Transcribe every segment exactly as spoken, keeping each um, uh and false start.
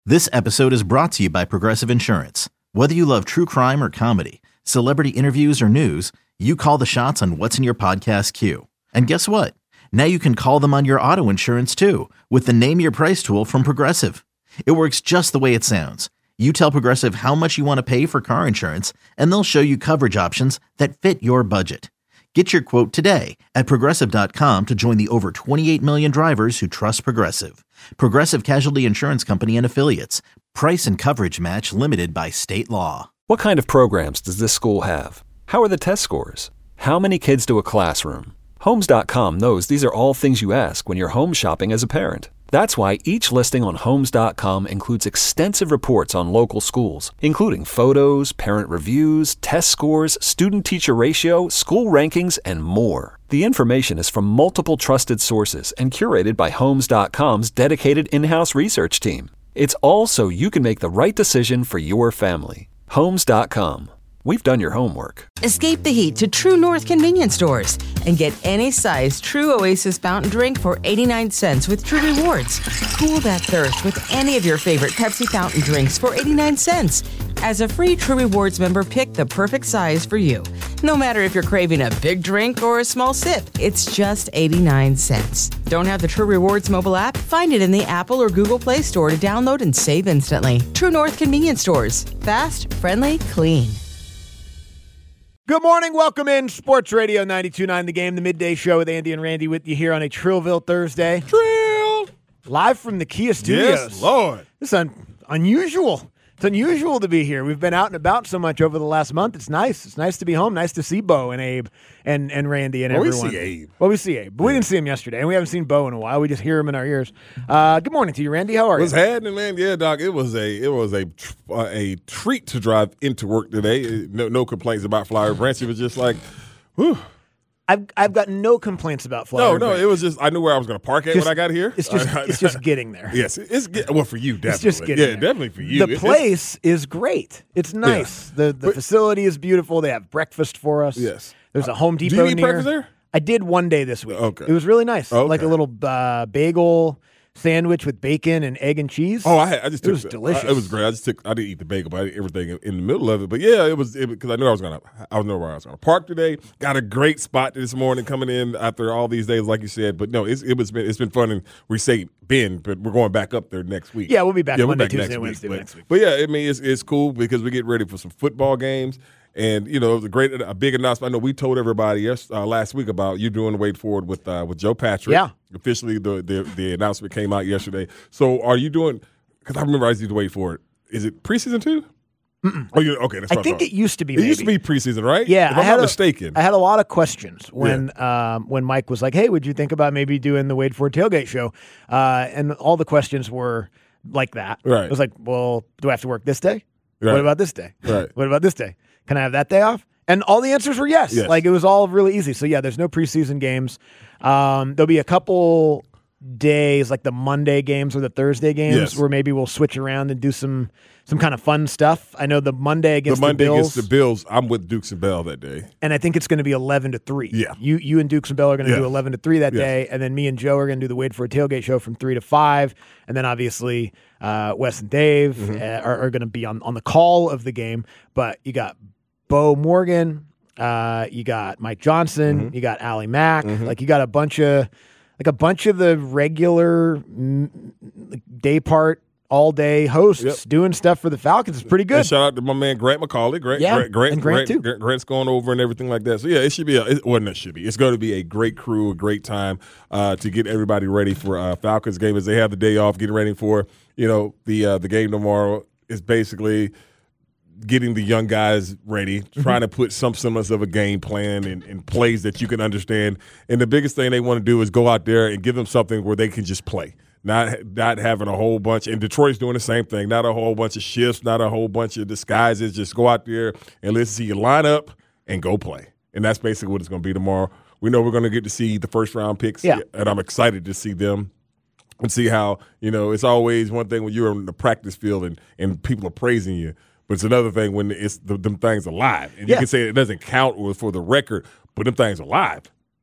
This episode is brought to you by Progressive Insurance. Whether you love true crime or comedy, celebrity interviews or news, you call the shots on what's in your podcast queue. And guess what? Now you can call them on your auto insurance too with the Name Your Price tool from Progressive. It works just the way it sounds. You tell Progressive how much you want to pay for car insurance, and they'll show you coverage options that fit your budget. Get your quote today at Progressive dot com to join the over twenty-eight million drivers who trust Progressive. Progressive Casualty Insurance Company and Affiliates. Price and coverage match limited by state law. What kind of programs does this school have? How are the test scores? How many kids to a classroom? Homes dot com knows these are all things you ask when you're home shopping as a parent. That's why each listing on Homes dot com includes extensive reports on local schools, including photos, parent reviews, test scores, student-teacher ratio, school rankings, and more. The information is from multiple trusted sources and curated by Homes dot com's dedicated in-house research team. It's all so you can make the right decision for your family. Homes dot com. We've done your homework. Escape the heat to True North convenience stores and get any size True Oasis fountain drink for eighty-nine cents with True Rewards. Cool that thirst with any of your favorite Pepsi fountain drinks for eighty-nine cents. As a free True Rewards member, pick the perfect size for you. No matter if you're craving a big drink or a small sip, it's just eighty-nine cents. Don't have the True Rewards mobile app? Find it in the Apple or Google Play Store to download and save instantly. True North convenience stores. Fast, friendly, clean. Good morning. Welcome in Sports Radio ninety-two point nine The Game, the midday show with Andy and Randy with you here on a Trillville Thursday. Trill! Live from the Kia Studios. Yes, Lord. This is un- unusual. It's unusual to be here. We've been out and about so much over the last month. It's nice. It's nice to be home. Nice to see Bo and Abe and, and Randy and well, everyone. we see Abe. Well, we see Abe. But yeah. We didn't see him yesterday, and we haven't seen Bo in a while. We just hear him in our ears. Uh, good morning to you, Randy. How are What's you? What's happening, man? Yeah, Doc, it was a it was a uh, a treat to drive into work today. No, no complaints about Flowery Branch. It was just like, whew. I've I've got no complaints about Flowery No, no, Branch. it was just I knew where I was going to park at just, when I got here. It's just it's just getting there. Yes, it's get, well for you definitely. It's just getting yeah, there. definitely for you. The it, place is great. It's nice. Yeah. The the but, facility is beautiful. They have breakfast for us. Yes. There's a Home Depot Do you eat near. breakfast there? I did one day this week. Okay. It was really nice. Okay. Like a little uh, bagel sandwich with bacon and egg and cheese. Oh, I had, I just it took was the, delicious. I, it was great. I just took I didn't eat the bagel, but I ate everything in, in the middle of it. But yeah, it was because I knew I was gonna I knew where I was gonna park today. Got a great spot this morning coming in after all these days, like you said. But no, it's it was been it's been fun, and we say been, but we're going back up there next week. Yeah, we'll be back yeah, Monday, back Tuesday, next Wednesday week. next week. But, but yeah, I mean it's it's cool because we get ready for some football games. And you know, it was a great, a big announcement. I know we told everybody yes, uh, last week about you doing the Wade Forward with uh, with Joe Patrick. Yeah, officially the, the the announcement came out yesterday. So are you doing? Because I remember I used to Wade Forward. Is it preseason too? Mm-mm. Oh, you okay? That's I think it used to be. It maybe. used to be preseason, right? Yeah, if I I'm had not a, mistaken. I had a lot of questions when yeah. um, when Mike was like, "Hey, would you think about maybe doing the Wade Forward tailgate show?" Uh, and all the questions were like that. Right. It was like, "Well, do I have to work this day? Right. What about this day? Right. What about this day? Can I have that day off?" And all the answers were yes. yes. Like, it was all really easy. So, yeah, there's no preseason games. Um, there'll be a couple days, like the Monday games or the Thursday games, yes. where maybe we'll switch around and do some some kind of fun stuff. I know the Monday against the, Monday the Bills. against the Bills, I'm with Dukes and Bell that day. And I think it's going to be eleven to three. Yeah. You you and Dukes and Bell are going to yeah. do eleven to three that yes. day. And then me and Joe are going to do the Wade for a Tailgate show from three to five. And then obviously uh, Wes and Dave mm-hmm. uh, are, are going to be on, on the call of the game. But you got Bo Morgan. Uh, you got Mike Johnson, mm-hmm. you got Allie Mack, mm-hmm. like you got a bunch of, like a bunch of the regular mm, day part, all day hosts yep. doing stuff for the Falcons. It's pretty good. And shout out to my man Grant McCauley. Grant, yeah, Grant, Grant, and Grant, Grant, too. Grant's going over and everything like that. So yeah, it should be. A, it, well, no, it should be. It's going to be a great crew, a great time uh, to get everybody ready for uh, Falcons game as they have the day off, getting ready for you know the uh, the game tomorrow. Is basically getting the young guys ready, trying mm-hmm. to put some semblance of a game plan and, and plays that you can understand. And the biggest thing they want to do is go out there and give them something where they can just play, not not having a whole bunch. And Detroit's doing the same thing, not a whole bunch of shifts, not a whole bunch of disguises. Just go out there and let's see you line up and go play. And that's basically what it's going to be tomorrow. We know we're going to get to see the first-round picks, yeah. and I'm excited to see them. And see how, you know, it's always one thing when you're in the practice field and, and people are praising you. But it's another thing when it's the, them things are live. And you yeah. can say it doesn't count or for the record, but them things are live.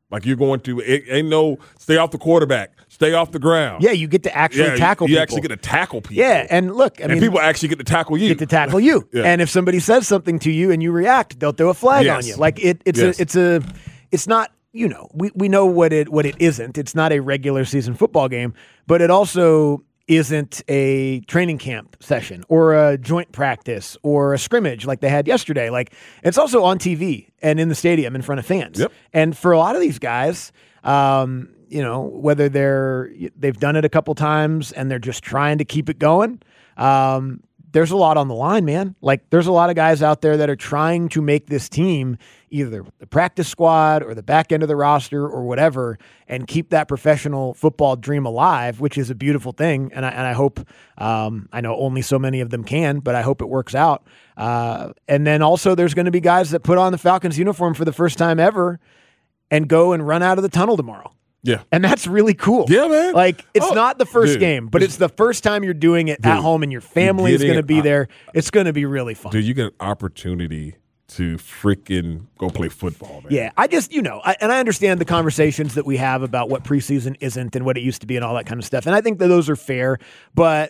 Like you're going to, it ain't no stay off the quarterback, stay off the ground. Yeah, you get to actually yeah, tackle you, you people. actually get to tackle people. Yeah, and look, I and mean, people actually get to tackle you. Get to tackle you. Yeah. And if somebody says something to you and you react, they'll throw a flag Yes. on you. Like it, it's Yes. a, it's a, it's not. You know, we we know what it what it isn't. It's not a regular season football game, but it also isn't a training camp session or a joint practice or a scrimmage like they had yesterday. Like it's also on T V and in the stadium in front of fans. Yep. And for a lot of these guys, um, you know, whether they're they've done it a couple times and they're just trying to keep it going, um, there's a lot on the line, man. Like there's a lot of guys out there that are trying to make this team either the practice squad or the back end of the roster or whatever, and keep that professional football dream alive, which is a beautiful thing. And I, and I hope, um, I know only so many of them can, but I hope it works out. Uh, and then also there's going to be guys that put on the Falcons uniform for the first time ever and go and run out of the tunnel tomorrow. Yeah. And that's really cool. Yeah, man. Like, it's Oh, not the first dude. game, but it's the first time you're doing it Dude, at home and your family is getting going to be an- there. It's going to be really fun. Dude, you get an opportunity to freaking go play football, man. Yeah, I just, you know, I, and I understand the conversations that we have about what preseason isn't and what it used to be and all that kind of stuff. And I think that those are fair, but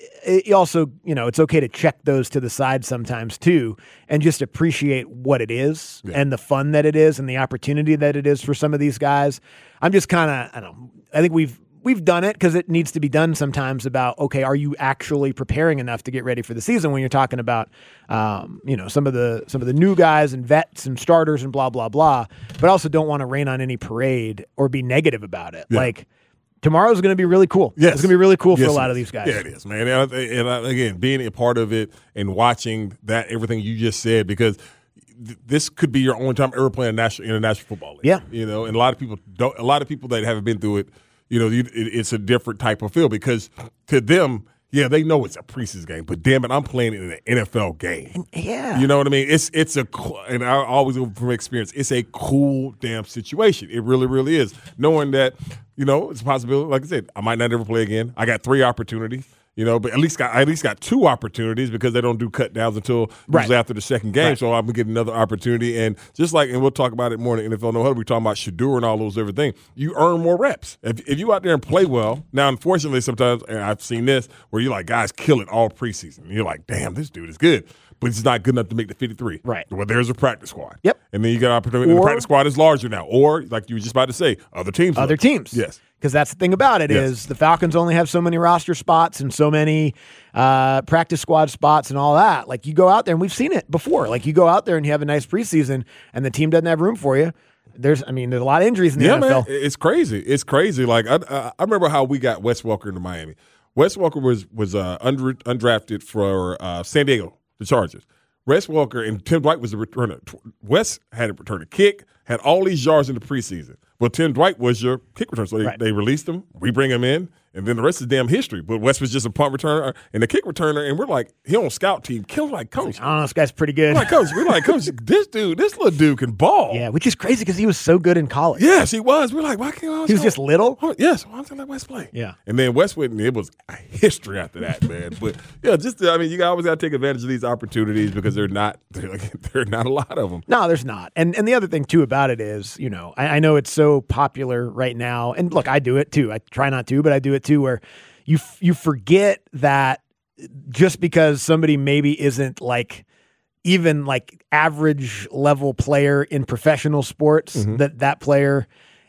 it also, you know, it's okay to check those to the side sometimes too and just appreciate what it is Yeah. and the fun that it is and the opportunity that it is for some of these guys. I'm just kind of, I don't know, I think we've, We've done it because it needs to be done sometimes about, okay, are you actually preparing enough to get ready for the season when you're talking about, um, you know, some of the some of the new guys and vets and starters and blah, blah, blah. But I also don't want to rain on any parade or be negative about it. Yeah. Like tomorrow's going to be really cool. Yes. It's going to be really cool for Yes, a lot it of is. these guys. Yeah, it is, man. And, I- and I- again, being a part of it and watching that, everything you just said, because th- this could be your only time ever playing a national international football league. Yeah. You know, and a lot of people don't. A lot of people that haven't been through it, you know, you, it, it's a different type of feel because to them, yeah, they know it's a preseason game, but damn it, I'm playing in an N F L game. Yeah. You know what I mean? It's it's a cool- and I always go from experience. It's a cool damn situation. It really, really is. Knowing that, you know, it's a possibility. Like I said, I might not ever play again. I got three opportunities. You know, but at least got I at least got two opportunities because they don't do cut downs until Right. usually after the second game. Right. So I'm gonna get another opportunity. And just like, and we'll talk about it more in the N F L No Huddle. We're talking about Shadur and all those everything. You earn more reps if if you out there and play well. Now, unfortunately, sometimes and I've seen this where you like guys kill it all preseason. And you're like, damn, this dude is good, but he's not good enough to make the fifty-three. Right. Well, there's a practice squad. Yep. And then you got an opportunity. and the Or- practice squad is larger now, or like you were just about to say, other teams. Other look. teams. Yes. Because that's the thing about it is Yes. the Falcons only have so many roster spots and so many uh, practice squad spots and all that. Like you go out there, and we've seen it before. Like you go out there and you have a nice preseason, and the team doesn't have room for you. There's, I mean, there's a lot of injuries in the Yeah, N F L. man, it's crazy. It's crazy. Like I, I, I remember how we got Wes Welker into Miami. Wes Welker was was uh, under, undrafted for uh, San Diego, the Chargers. Wes Welker and Tim Dwight was the returner. Wes had a return a kick, had all these yards in the preseason. Well, Tim Dwight was your kick returner, so they, Right. they released him. We bring him in, and then the rest is damn history. But Wes was just a punt returner and a kick returner, and we're like, he on scout team, killing like coach. I don't know, this guy's pretty good. We're like coach, we're like coach. This dude, this little dude can ball. Yeah, which is crazy because he was so good in college. Yes, he was. We're like, why can't I? He was just little. Oh, yes, why don't I let Wes play? Yeah. And then Wes went, and it was a history after that, man. But yeah, just I mean, you always got to take advantage of these opportunities because they're not they're, they're not a lot of them. No, there's not. And and the other thing too about it is, you know, I, I know it's so popular right now. And look, I do it too. I try not to, but I do it too. Where you f- you forget that just because somebody maybe isn't like even like average level player in professional sports, Mm-hmm. that that player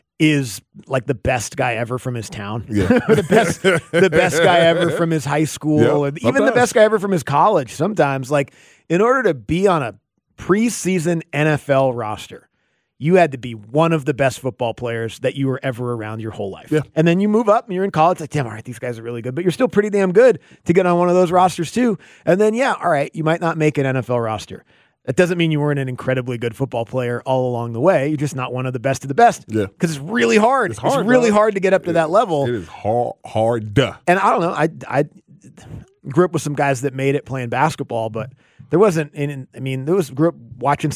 is like the best guy ever from his town, Yeah. or the best the best guy ever from his high school, Yeah, or even the sometimes. best guy ever from his college. Sometimes, like in order to be on a preseason N F L roster, you had to be one of the best football players that you were ever around your whole life. Yeah. And then you move up and you're in college, like, damn, all right, these guys are really good, but you're still pretty damn good to get on one of those rosters too. And then, yeah, all right, you might not make an N F L roster. That doesn't mean you weren't an incredibly good football player all along the way. You're just not one of the best of the best. Yeah. Because it's really hard. It's, hard, really dog. hard to get up to that level. It is hard, hard. Duh. And I don't know. I I grew up with some guys that made it playing basketball, but there wasn't. In, I mean, there was grew up watching some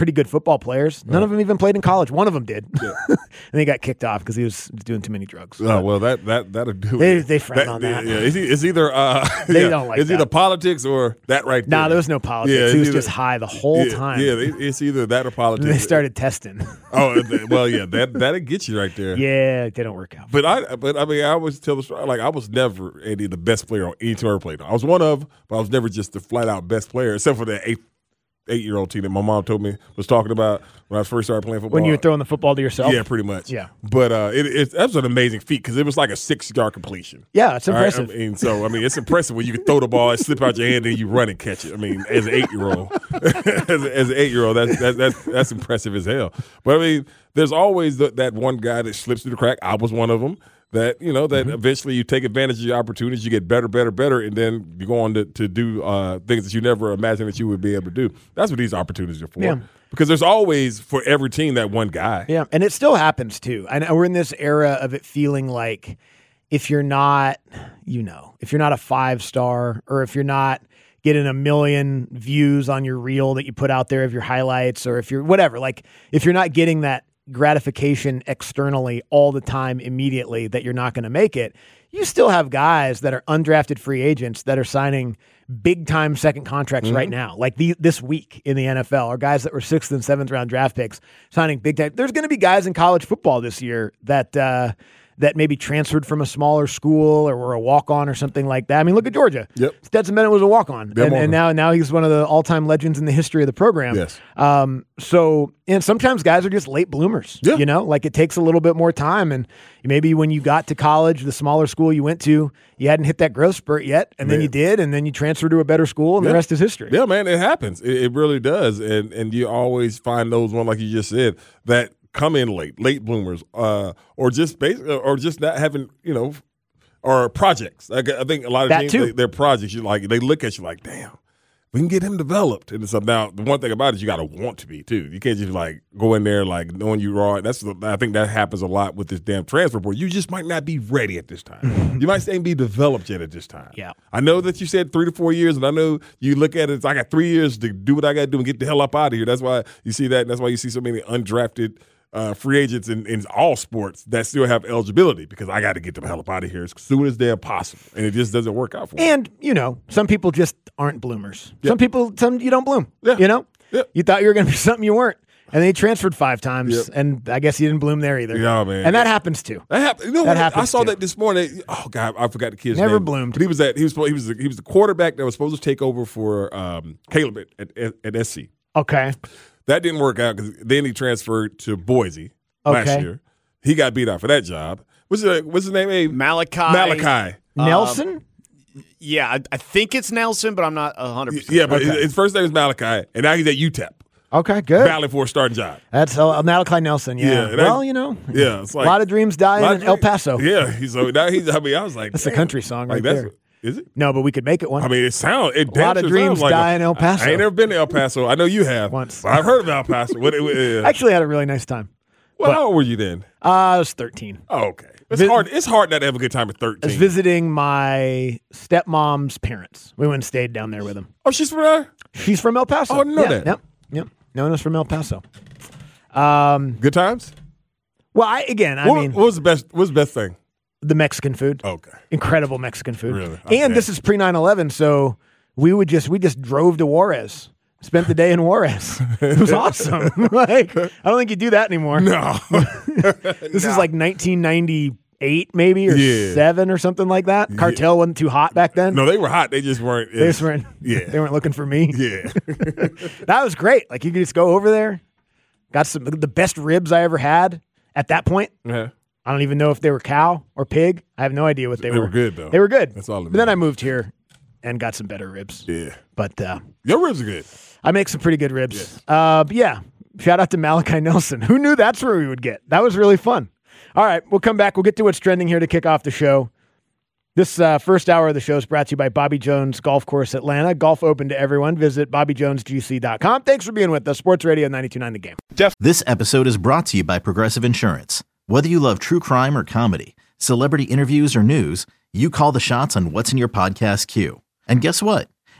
pretty good football players. None right. of them even played in college. One of them did. Yeah. and he got kicked off because he was doing too many drugs. Oh, well, that, that, that'll do They, it. they frown on that. Yeah, it's, it's either uh, They yeah, don't like it's that. either politics or that right there. Nah, there was no politics. Yeah, he was either- just high the whole yeah, time. Yeah, it- it's either that or politics. And they started testing. Oh, th- well, yeah, that that'll get you right there. yeah, they don't work out. But I, but I mean, I always tell the story. Like, I was never Andy the best player on any team I ever played on. I was one of, but I was never just the flat out best player, except for that eight eight year old team that my mom told me was talking about when I first started playing football. When you were throwing the football to yourself? Yeah, pretty much. Yeah. But uh, it, it that was an amazing feat because it was like a six yard completion. Yeah, it's All right? impressive. I mean, so I mean, it's impressive when you can throw the ball, it slip out your hand, and you run and catch it. I mean, as an eight year old, as, as an eight year old, that's that, that's that's impressive as hell. But I mean, there's always the, that one guy that slips through the crack. I was one of them. That you know that mm-hmm. eventually you take advantage of your opportunities, you get better, better, better, and then you go on to, to do uh, things that you never imagined that you would be able to do. That's what these opportunities are for. Yeah. Because there's always for every team that one guy. Yeah, and it still happens too. And we're in this era of it feeling like if you're not, you know, if you're not a five star or if you're not getting a million views on your reel that you put out there of your highlights, or if you're whatever, like if you're not getting that gratification externally all the time immediately that you're not going to make it, you still have guys that are undrafted free agents that are signing big time second contracts mm-hmm. right now, like the, this week in the N F L, or guys that were sixth and seventh round draft picks signing big time. There's going to be guys in college football this year that uh, that maybe transferred from a smaller school or were a walk-on or something like that. I mean, look at Georgia. Yep. Stetson Bennett was a walk-on, and, and now now he's one of the all-time legends in the history of the program. Yes. Um, so, and sometimes guys are just late bloomers, yeah. you know, like it takes a little bit more time. And maybe when you got to college, the smaller school you went to, you hadn't hit that growth spurt yet, and man. then you did, and then you transferred to a better school, and yeah. the rest is history. Yeah, man, it happens. It, it really does. And and you always find those one, like you just said, that come in late, late bloomers, uh, or just base, or just not having, you know, or projects. Like, I think a lot of that teams, too. they, their projects, you like, they look at you like, damn, we can get him developed. And so now the one thing about it is you got to want to be too. You can't just like go in there like knowing you raw. That's the, I think that happens a lot with this damn transfer board. You just might not be ready at this time. You might ain't be developed yet at this time. Yeah. I know that you said three to four years, and I know you look at it as I got three years to do what I got to do and get the hell up out of here. That's why you see that. And that's why you see so many undrafted Uh, free agents in, in all sports that still have eligibility, because I got to get them hell up out of here as soon as they're possible, and it just doesn't work out for them. And you know, some people just aren't bloomers. Yep. Some people, some you don't bloom. Yeah. You know, Yep. you thought you were going to be something you weren't, and then you transferred five times, Yep. and I guess you didn't bloom there either. Yeah, man. And that happens too. That happened. You know That what? I happens saw too. that this morning. Oh God, I forgot the kid's Never name. bloomed. But he was at he was he was the, he was the quarterback that was supposed to take over for um, Caleb at, at, at S C. Okay. That didn't work out because then he transferred to Boise last Okay. year. He got beat out for that job. What's his, what's his name? Hey, Malachi. Malachi. Nelson. Yeah, I, I think it's Nelson, but I'm not one hundred percent. Yeah, but Okay. his, his first name is Malachi, and now he's at U T E P. Okay, good. Battling for a starting job. That's uh, Malachi Nelson. Yeah. Yeah, and well, I- you know, Yeah, it's like a lot of dreams die lot in of El dream- Paso. Yeah, he's so now he's. I mean, I was like, That's a damn. country song Like, right that's, there. Is it? No, but we could make it one. I mean, it sounds. It A lot of damn sure dreams sounds like die a- in El Paso. I ain't never been to El Paso. I know you have Once. But I've heard of El Paso. What, it, uh, I actually had a really nice time. well, but- how old were you then? Uh, I was thirteen. Oh, okay. It's Vis- hard. It's hard not to have a good time at I was thirteen. visiting my stepmom's parents. We went and stayed down there with them. oh, she's from there. She's from El Paso. Oh, I didn't know yeah, that. Yep. Yep. Known us from El Paso. Um, Good times. well, I, again, I what, mean, what was the best? What's the best thing? the Mexican food. Okay. Incredible Mexican food. Really? And Okay. this is pre nine eleven, so we would just we just drove to Juarez. Spent the day in Juarez. It was awesome. Like, I don't think you do that anymore. No. This is like nineteen ninety-eight, maybe, or Yeah. seven, or something like that. Cartel wasn't too hot back then. no, they were hot. They just weren't. They just weren't. Yeah. They weren't looking for me. Yeah. That was great. Like, you could just go over there. Got some the best ribs I ever had at that point. yeah. I don't even know if they were cow or pig. I have no idea what they, They were good, though. They were good. That's all that But then I matters. moved here and got some better ribs. Yeah. But uh, Your ribs are good. I make some pretty good ribs. Uh, but yeah, shout out to Malachi Nelson. Who knew that's where we would get? That was really fun. All right, we'll come back. We'll get to what's trending here to kick off the show. This uh, first hour of the show is brought to you by Bobby Jones Golf Course Atlanta. Golf open to everyone. Visit bobby jones g c dot com. Thanks for being with us. Sports Radio ninety-two point nine The Game. This episode is brought to you by Progressive Insurance. Whether you love true crime or comedy, celebrity interviews or news, you call the shots on what's in your podcast queue. And guess what?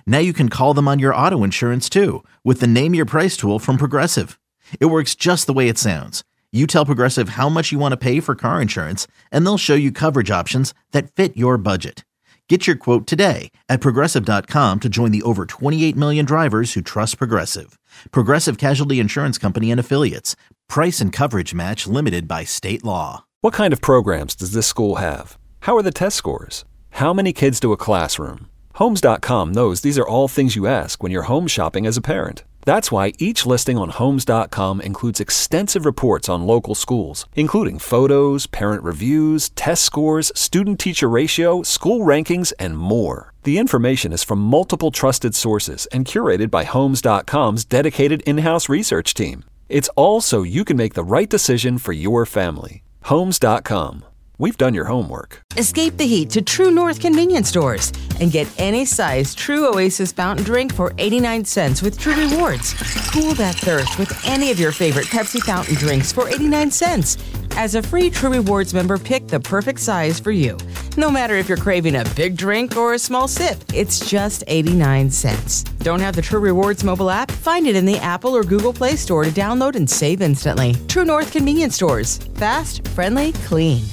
Now you can call them on your auto insurance too with the Name Your Price tool from Progressive. It works just the way it sounds. You tell Progressive how much you want to pay for car insurance, and they'll show you coverage options that fit your budget. Get your quote today at Progressive dot com to join the over twenty-eight million drivers who trust Progressive. Progressive Casualty Insurance Company and Affiliates. Price and coverage match limited by state law. What kind of programs does this school have? How are the test scores? How many kids do a classroom? Homes dot com knows these are all things you ask when you're home shopping as a parent. That's why each listing on Homes dot com includes extensive reports on local schools, including photos, parent reviews, test scores, student-teacher ratio, school rankings, and more. The information is from multiple trusted sources and curated by Homes dot com's dedicated in-house research team. It's all so you can make the right decision for your family. Homes dot com. We've done your homework. Escape the heat to True North convenience stores and get any size True Oasis fountain drink for eighty-nine cents with True Rewards. Cool that thirst with any of your favorite Pepsi fountain drinks for eighty-nine cents. As a free True Rewards member, pick the perfect size for you. No matter if you're craving a big drink or a small sip, it's just eighty-nine cents. Don't have the True Rewards mobile app? Find it in the Apple or Google Play Store to download and save instantly. True North convenience stores. Fast, friendly, clean.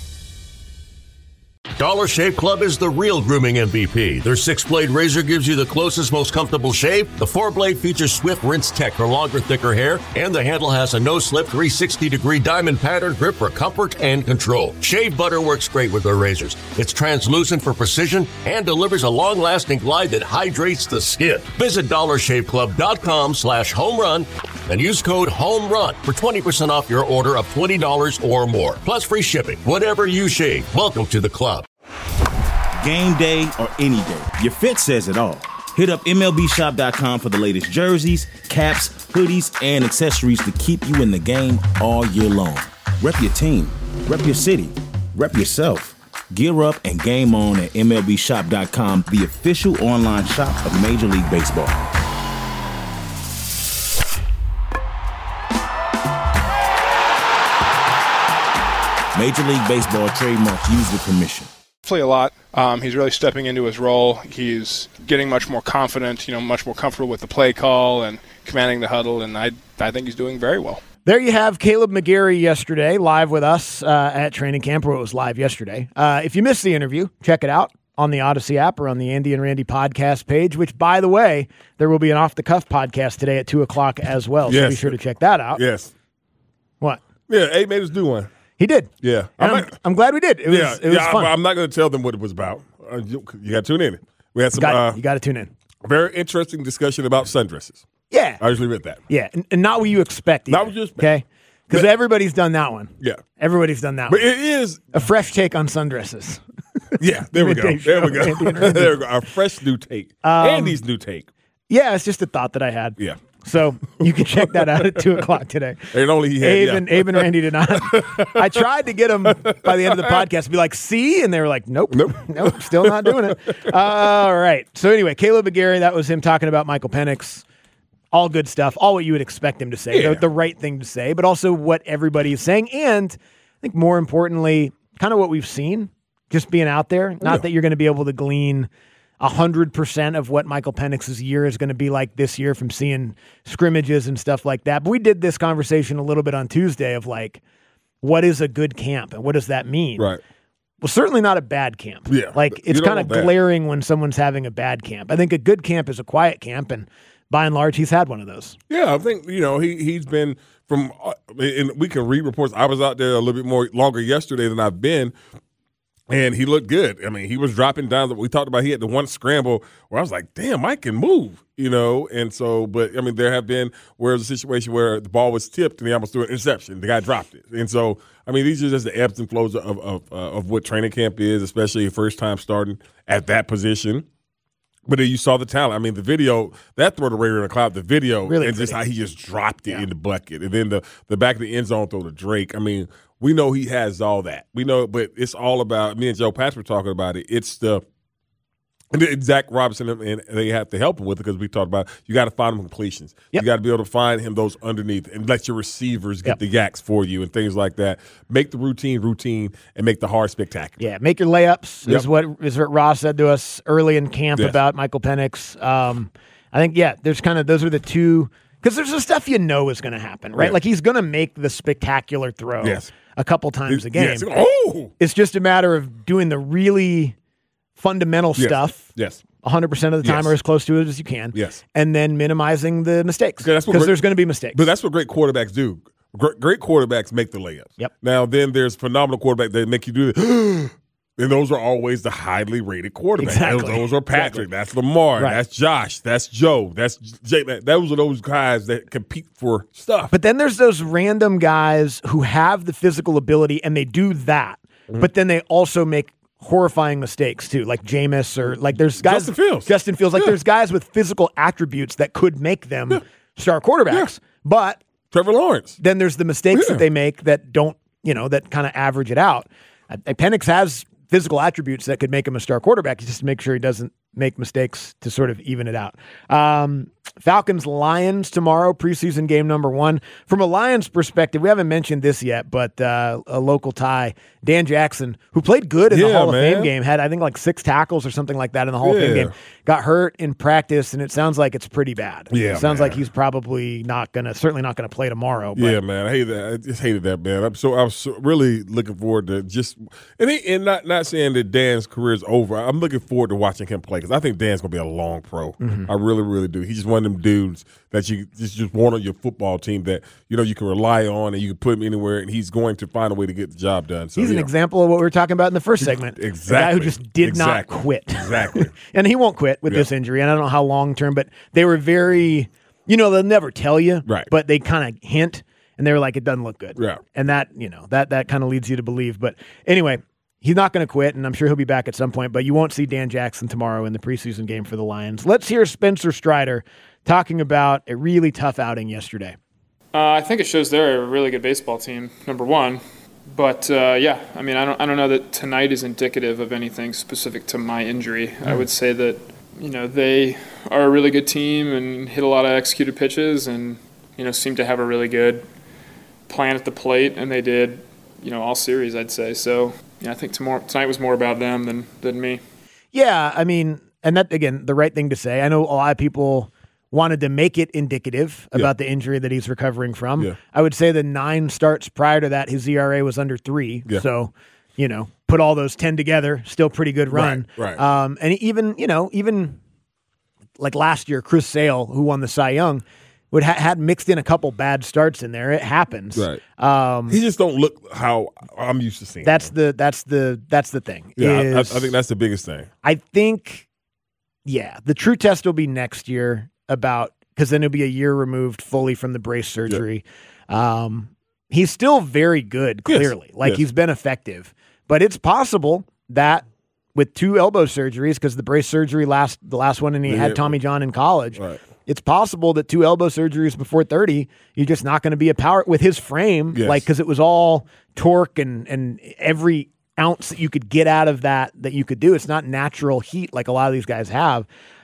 Dollar Shave Club is the real grooming M V P. Their six-blade razor gives you the closest, most comfortable shave. The four-blade features swift rinse tech for longer, thicker hair. And the handle has a no-slip three sixty degree diamond pattern grip for comfort and control. Shave butter works great with their razors. It's translucent for precision and delivers a long-lasting glide that hydrates the skin. Visit dollar shave club dot com slash home run and use code HOMERUN for twenty percent off your order of twenty dollars or more. Plus free shipping. Whatever you shave, welcome to the club. Game day or any day, your fit says it all. Hit up M L B shop dot com for the latest jerseys, caps, hoodies, and accessories to keep you in the game all year long. Rep your team, rep your city, rep yourself. Gear up and game on at M L B shop dot com, the official online shop of Major League Baseball. Major League Baseball trademark used with permission. Play a lot. Um, he's really stepping into his role. He's getting much more confident, you know, much more comfortable with the play call and commanding the huddle, and I I think he's doing very well. There you have Caleb McGarry yesterday, live with us uh, at training camp, or it was live yesterday. Uh, if you missed the interview, check it out on the Odyssey app or on the Andy and Randy podcast page, which, by the way, there will be an off-the-cuff podcast today at two o'clock as well, so yes. be sure to check that out. Yes. What? Yeah, Abe made us do one. He did. Yeah. And I'm, I'm, I'm glad we did. It was, yeah, it was yeah, fun. I'm, I'm not going to tell them what it was about. Uh, you, you got to tune in. We had some got, uh, you got to tune in. Very interesting discussion about sundresses. Yeah. I usually read that. Yeah, and, and not what you expect either, Not what you expect. okay? Because But- everybody's done that one. Yeah. Everybody's done that But one. it is, A fresh take on sundresses. yeah, there we go. Midday There we show, go. Andy and Randy. There we go. Our fresh new take. Um, Andy's new take. Yeah, it's just a thought that I had. Yeah. So you can check that out at two o'clock today. And only he had, Abe, yeah. and, Abe and Randy did not. I tried to get them by the end of the podcast to be like, see? And they were like, nope. Nope. Nope, still not doing it. Uh, all right. So anyway, Caleb McGarry, that was him talking about Michael Penix. All good stuff. All what you would expect him to say. Yeah. The, the right thing to say, but also what everybody is saying. And I think more importantly, kind of what we've seen, just being out there. Not Yeah. that you're going to be able to glean one hundred percent of what Michael Penix's year is going to be like this year from seeing scrimmages and stuff like that. But we did this conversation a little bit on Tuesday of like, what is a good camp and what does that mean? Right. Well, certainly not a bad camp. Yeah. Like, You it's don't kind of want that. glaring when someone's having a bad camp. I think a good camp is a quiet camp, and by and large, he's had one of those. Yeah, I think, you know, he, he's been from, uh, and we can read reports. I was out there a little bit more longer yesterday than I've been, and he looked good. I mean, he was dropping down. We talked about he had the one scramble where I was like, damn, Mike can move, you know? And so, but, I mean, there have been where there's a situation where the ball was tipped and he almost threw an interception. The guy dropped it. And so, I mean, these are just the ebbs and flows of, of, uh, of what training camp is, especially your first time starting at that position. But then you saw the talent. I mean, the video, that throw to Ray in the cloud, the video, Really and just pretty. how he just dropped it Yeah. in the bucket. And then the, the back of the end zone throw to Drake. I mean, we know he has all that. We know, but it's all about, me and Joe Patch were talking about it. It's the And then Zach Robinson, and they have to help him with it because we talked about you got to find him completions. Yep. You got to be able to find him those underneath and let your receivers get Yep. the yaks for you and things like that. Make the routine routine and make the hard spectacular. Yeah, make your layups Yep. is what is what Ross said to us early in camp Yes. about Michael Penix. Um, I think yeah, there's kind of those are the two because there's the stuff you know is going to happen, right? Yeah. Like he's going to make the spectacular throw Yes. a couple times a game. Yes. Oh, It's just a matter of doing the really fundamental yes. stuff. Yes. one hundred percent of the time Yes. or as close to it as you can. Yes. And then minimizing the mistakes. Okay, that's what Because great- there's going to be mistakes. But that's what great quarterbacks do. Great, great quarterbacks make the layups. Yep. Now, then there's phenomenal quarterbacks that make you do it. And those are always the highly rated quarterbacks. Exactly. Those, those are Patrick. Exactly. That's Lamar. Right. That's Josh. That's Joe. That's Jay. Those are those guys that compete for stuff. But then there's those random guys who have the physical ability and they do that. Mm-hmm. But then they also make horrifying mistakes too, like Jameis or like there's guys. Justin Fields. Justin Fields. Like Yeah. there's guys with physical attributes that could make them Yeah. star quarterbacks. But Trevor Lawrence. then there's the mistakes Yeah. that they make that don't, you know, that kind of average it out. Uh, Penix has physical attributes that could make him a star quarterback. Just to make sure he doesn't make mistakes to sort of even it out. Um, Falcons Lions tomorrow, preseason game number one. From a Lions perspective, we haven't mentioned this yet, but uh, a local tie, Dan Jackson, who played good in the Yeah, Hall of man. Fame game, had I think like six tackles or something like that in the Hall of Fame Yeah. game. Got hurt in practice, and it sounds like it's pretty bad. Yeah, it sounds man. like he's probably not gonna, certainly not gonna play tomorrow. But Yeah, man, I hate that. I just hated that, man. I'm so I was so really looking forward to just and he, and not not saying that Dan's career is over. I'm looking forward to watching him play because I think Dan's gonna be a long pro. Mm-hmm. I really, really do. He's just one of them dudes that you just just want on your football team that you know you can rely on and you can put him anywhere and he's going to find a way to get the job done. So he's you an know. example of what we were talking about in the first segment. Exactly. A guy who just did Exactly. not quit. Exactly. And he won't quit with Yeah. this injury. And I don't know how long term, but they were very, you know, they'll never tell you, Right. but they kind of hint and they were like, it doesn't look good. Yeah. And that, you know, that, that kind of leads you to believe. But anyway, he's not going to quit, and I'm sure he'll be back at some point, but you won't see Dan Jackson tomorrow in the preseason game for the Lions. Let's hear Spencer Strider talking about a really tough outing yesterday. Uh, I think it shows they're a really good baseball team, number one. But uh, yeah, I mean, I don't, I don't know that tonight is indicative of anything specific to my injury. I would say that, you know, they are a really good team and hit a lot of executed pitches, and you know, seem to have a really good plan at the plate, and they did, you know, all series, I'd say. So yeah, I think tomorrow tonight was more about them than than me. Yeah, I mean, and that, again, the right thing to say. I know a lot of people wanted to make it indicative about Yeah. the injury that he's recovering from. Yeah. I would say the nine starts prior to that, his E R A was under three. Yeah. So, you know, put all those ten together, still pretty good run. Right, right. Um, and even, you know, even like last year, Chris Sale, who won the Cy Young, would ha- had mixed in a couple bad starts in there. It happens. Right. Um, He just don't look how I'm used to seeing. that's him. the that's the that's the thing. yeah. I, I is- think that's the biggest thing. I think, yeah, the true test will be next year about because then it'll be a year removed fully from the brace surgery. Um, he's still very good, Yes, clearly. Like yes. he's been effective, but it's possible that with two elbow surgeries, because the brace surgery last the last one, and he Yeah, had Tommy John in college. Right. It's possible that two elbow surgeries before thirty, you're just not going to be a power with his frame, Yes. like because it was all torque and and every ounce that you could get out of that that you could do. It's not natural heat like a lot of these guys have.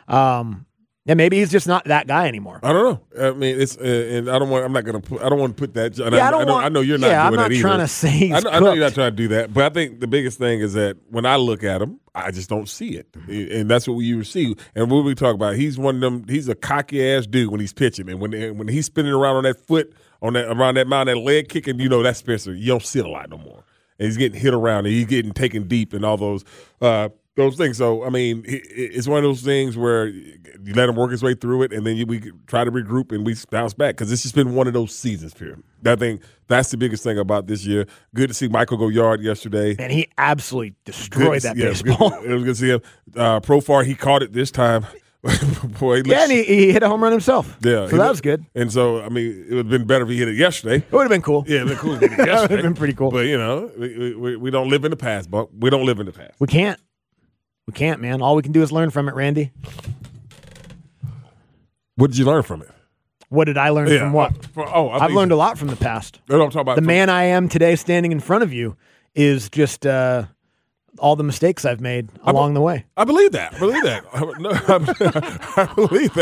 Um, and maybe he's just not that guy anymore. I don't know. I mean, it's uh, and I don't want. I'm not gonna. Put, I don't want to put that. And Yeah, I, I don't I know, want- I know you're not yeah, I'm doing not that either. trying to say he's I know, I know you're not cooked. trying to do that, but I think the biggest thing is that when I look at him, I just don't see it, and that's what you see. And what we talk about, he's one of them. He's a cocky ass dude when he's pitching, and when when he's spinning around on that foot, on that around that mound, that leg kicking, you know that's Spencer. You don't see it a lot no more, and he's getting hit around, and he's getting taken deep, and all those. Uh, Those things. So, I mean, it- it's one of those things where you let him work his way through it, and then you, we try to regroup and we bounce back because it's just been one of those seasons, period. I think that's the biggest thing about this year. Good to see Michael go yard yesterday. And he absolutely destroyed Good- that yeah, baseball. Good, it was good to see him. Uh, Profar, he caught it this time. Boy, he Yeah, looks- and he, he hit a home run himself. yeah, so he that looked- was good. And so, I mean, it would have been better if he hit it yesterday. It would have been cool. Yeah, it would have been cool if he hit it That would yesterday. have been pretty cool. But, you know, we, we, we don't live in the past, Bunk. We don't live in the past. We can't. We can't, man. All we can do is learn from it, Randy. What did you learn from it? What did I learn Yeah, from what? uh, for- oh, I I've think- learned a lot from the past. That's what I'm talking about. The man I am today standing in front of you is just uh, all the mistakes I've made I along be- the way. I believe that. I believe that. I, no, I, I believe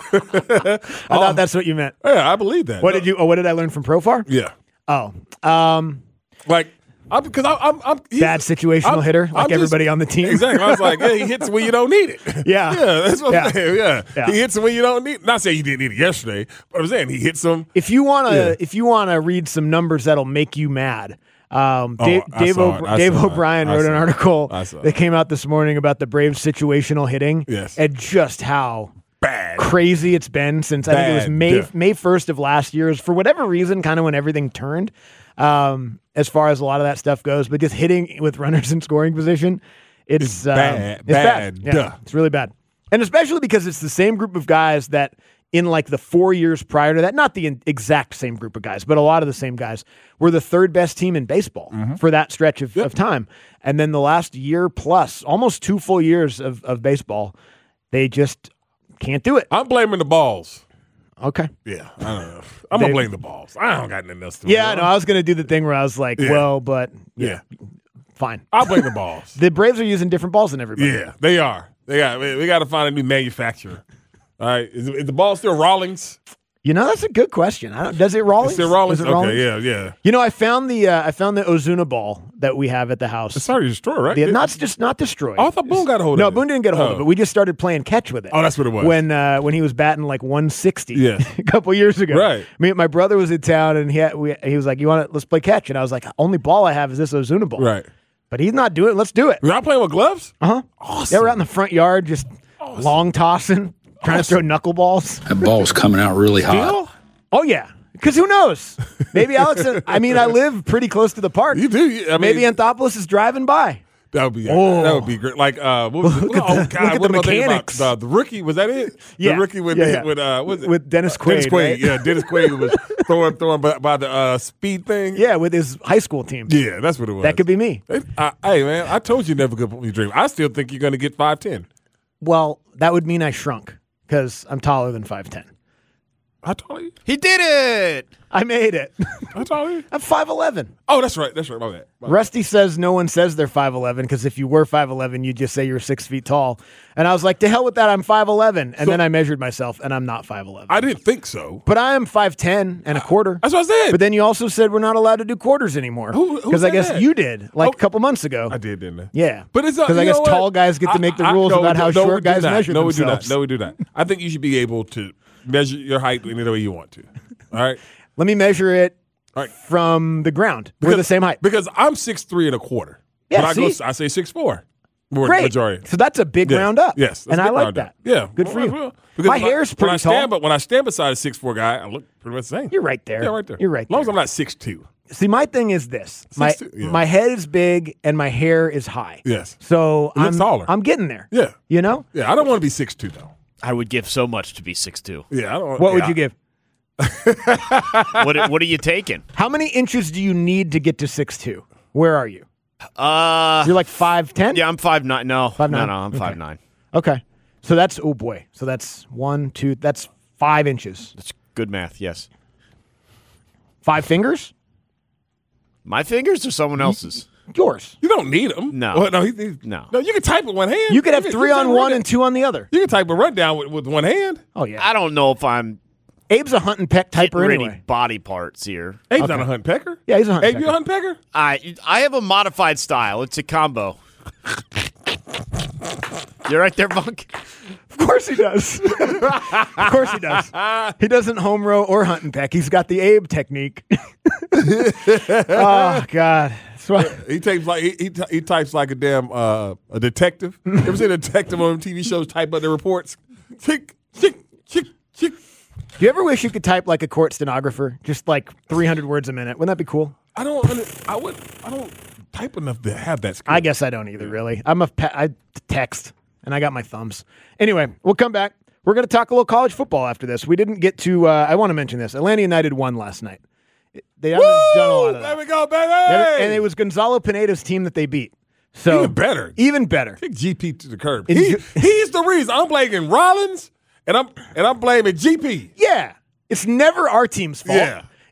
that. I thought that's what you meant. Yeah, I believe that. What No. did you? Oh, what did I learn from Profar? Yeah. Oh, um, Like, I'm because I'm, I'm, I'm he's- bad situational I'm- hitter, I'm like just- everybody on the team. Exactly. I was like, yeah, he hits when you don't need it. Yeah. Yeah, that's what Yeah. I'm saying. Yeah. Yeah. He hits when you don't need it. Not saying he didn't need it yesterday, but I'm saying he hits them. If you want to, Yeah. if you want to read some numbers that'll make you mad, um, Oh, Dave, I Dave, saw o- it. I Dave saw it. O'Brien I wrote saw an it. article I saw it. that came out this morning about the Braves' situational hitting, Yes. and just how Bad. crazy it's been since I think it was Bad. May Yeah. May first of last year. For whatever reason, kind of when everything turned, um, as far as a lot of that stuff goes. But just hitting with runners in scoring position, it's, It's um, bad. It's bad. Bad. Yeah, Duh. it's really bad, and especially because it's the same group of guys that. In like the four years prior to that, not the in- exact same group of guys, but a lot of the same guys were the third best team in baseball Mm-hmm. for that stretch of, of time. And then the last year plus, almost two full years of, of baseball, they just can't do it. I'm blaming the balls. Okay. Yeah, I don't know. I'm They- gonna blame the balls. I don't got nothing else to Yeah, do. no, I was going to do the thing where I was like, Yeah. well, but Yeah, fine. I'll blame the balls. The Braves are using different balls than everybody. Yeah, they are. They got. We, we got to find a new manufacturer. All right, is, is the ball still Rawlings? You know, that's a good question. I don't, does it Rawlings? It's still Rawlings. Is it Okay, Rawlings? yeah, yeah. You know, I found the uh, I found the Ozuna ball that we have at the house. It's already destroyed, right? The, not just not destroyed. Oh, I thought Boone got a hold no, of it. Boone didn't get a hold Oh. of it. We just started playing catch with it. Oh, that's what it was. When uh, when he was batting like one sixty Yeah. a couple years ago. Right. Me, my brother was in town and he had, we, he was like, "You want to let's play catch?" And I was like, "Only ball I have is this Ozuna ball." Right. But he's not doing it. Let's do it. We're not playing with gloves. Uh huh. Awesome. They were out in the front yard just long tossing, trying to throw knuckleballs. That ball's coming out really hot. Still? Oh yeah. Because who knows? Maybe Alex. I mean, I live pretty close to the park. You do. you- I mean, Maybe Anthopoulos is driving by. that would be. Oh. That would be great. Like, uh, what was it? Look at oh the- God, look at what the am I thinking about? mechanics. The, the rookie was that it? Yeah. The rookie with Yeah, yeah. with uh, what was it? With Dennis Uh, Dennis Quaid, Quaid. right? Yeah, Dennis Quaid was throwing throwing by, by the uh, speed thing. Yeah, with his high school team. Yeah, that's what it was. That could be me. Hey, I, hey, man, I told you never could put me dream. I still think you're going to get five ten. Well, that would mean I shrunk because I'm taller than five ten. I told you. He did it. I made it. I told you. I'm five eleven. Oh, that's right. That's right. My bad. My bad. Rusty says no one says they're five eleven because if you were five eleven, you'd just say you're six feet tall. And I was like, to hell with that, I'm five eleven. And So- then I measured myself, and I'm not five eleven. I didn't think so. But I am five ten and a quarter. That's what I said. But then you also said we're not allowed to do quarters anymore. Who- who Because I said guess that? you did, like Oh, a couple months ago. I did, didn't I? Yeah. But it's because I you guess know what? tall guys get to make the I- I- rules no, about how no, we short do guys not. measure no, themselves. No, we do not. No, we do not. I think you should be able to measure your height any way you want to. All right. Let me measure it All right. from the ground. We're the same height. Because I'm six three and a quarter. Yeah, but I see? go. I say six four. More Great. majority. So that's a big Yes. round up. Yes, that's and a I big like round that. up. Yeah, Good for Well, you. well, because My when I- hair's when pretty I stand, tall. But when I stand beside a six four guy, I look pretty much the same. You're right there. Yeah, right there. You're right As long as there. I'm not six two. See, my thing is this: my Six two, yeah. my head is big and my hair is high. Yes. So It looks I'm taller. I'm getting there. Yeah. You know, Yeah. I don't want to be six two though. I would give so much to be six two. Yeah. I don't. what yeah, would you give? What What are you taking? How many inches do you need to get to six two? Where are you? Uh, You're like five ten. yeah, I'm five nine. No, Five no, nine? no, I'm Okay. five nine. Okay. So that's oh boy. So that's one, two. That's five inches. That's good math. Yes. Five fingers. My fingers or someone else's? Yours. You don't need them. No. Well, no. He, he- No. No. You can type with one hand. You could have can- three you can on type one rundown. and two on the other. You can type a rundown with, with one hand. Oh yeah. I don't know if I'm Abe's a hunt and peck getting typer rid anyway. of body parts here. Abe's Okay. not a hunt pecker. Yeah, he's a hunt Abe, pecker. you a hunt pecker? I I have a modified style. It's a combo. You right there, Bunk? Of course he does. Of course he does. He doesn't home row or hunt and peck. He's got the Abe technique. Oh God. That's why. He types like he, he, he types like a damn uh, a detective. You ever seen a detective on T V shows type up their reports? Chick, chick, chick, chick. Do you ever wish you could type like a court stenographer, just like three hundred words a minute? Wouldn't that be cool? I don't. under- I would. I don't type enough to have that skill. I guess I don't either, really. I'm a pe- I text, and I got my thumbs. Anyway, we'll come back. We're going to talk a little college football after this. We didn't get to. Uh, I want to mention this. Atlanta United won last night. They haven't done a lot of There that. we go, baby. They haven't- And it was Gonzalo Pineda's team that they beat. So Even better. Even better. Kick G P to the curb. In He, Ju- he's the reason. I'm blaming Rollins, and I'm and I'm blaming G P. Yeah. It's never our team's fault. Yeah.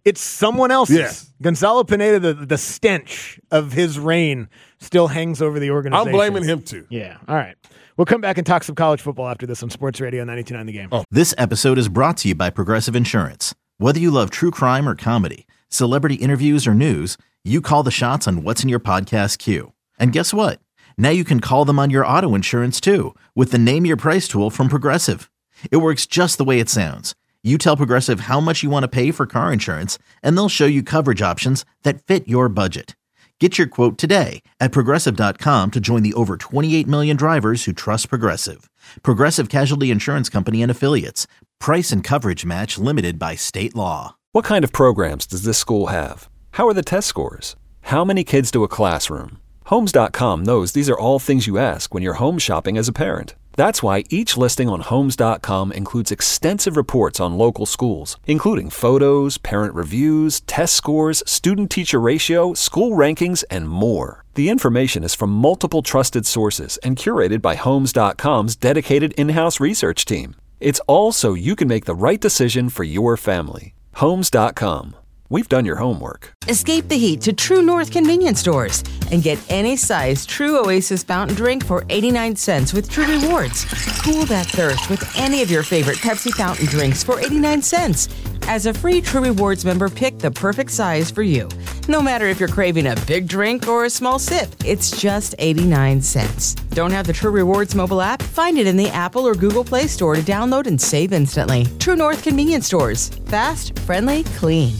It's someone else's. Yes. Gonzalo Pineda, the, the stench of his reign still hangs over the organization. I'm blaming him too. Yeah. All right. We'll come back and talk some college football after this on Sports Radio ninety-two point nine The Game. Oh. This episode is brought to you by Progressive Insurance. Whether you love true crime or comedy, celebrity interviews or news, you call the shots on what's in your podcast queue. And guess what? Now you can call them on your auto insurance too with the Name Your Price tool from Progressive. It works just the way it sounds. You tell Progressive how much you want to pay for car insurance, and they'll show you coverage options that fit your budget. Get your quote today at Progressive dot com to join the over twenty-eight million drivers who trust Progressive. Progressive Casualty Insurance Company and Affiliates. Price and coverage match limited by state law. What kind of programs does this school have? How are the test scores? How many kids do a classroom? Homes dot com knows these are all things you ask when you're home shopping as a parent. That's why each listing on Homes dot com includes extensive reports on local schools, including photos, parent reviews, test scores, student-teacher ratio, school rankings, and more. The information is from multiple trusted sources and curated by Homes dot com's dedicated in-house research team. It's all so you can make the right decision for your family. Homes dot com. We've done your homework. Escape the heat to True North convenience stores and get any size True Oasis fountain drink for eighty-nine cents with True Rewards. Cool that thirst with any of your favorite Pepsi fountain drinks for eighty-nine cents. As a free True Rewards member, pick the perfect size for you. No matter if you're craving a big drink or a small sip, it's just eighty-nine cents. Don't have the True Rewards mobile app? Find it in the Apple or Google Play Store to download and save instantly. True North convenience stores. Fast, friendly, clean.